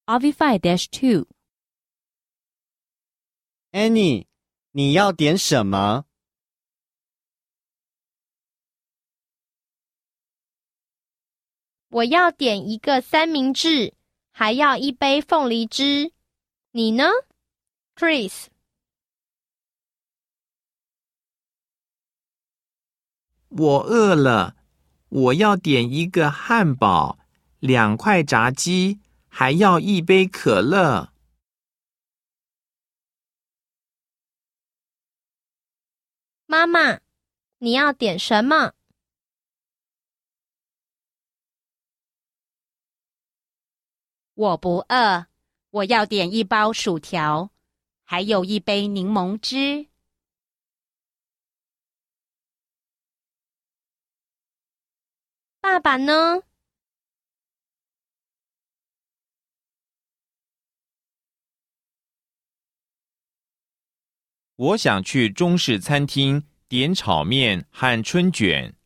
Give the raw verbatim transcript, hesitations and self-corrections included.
R V five dash two Annie， 你要点什么？ 我要点一个三明治，还要一杯凤梨汁。你呢 ，Chris？ 我饿了，我要点一个汉堡，两块炸鸡，还要一杯可乐。 妈妈，你要点什么？ 我不饿，我要点一包薯条，还有一杯柠檬汁。 爸爸呢？ 我想去中式餐厅点炒面和春卷。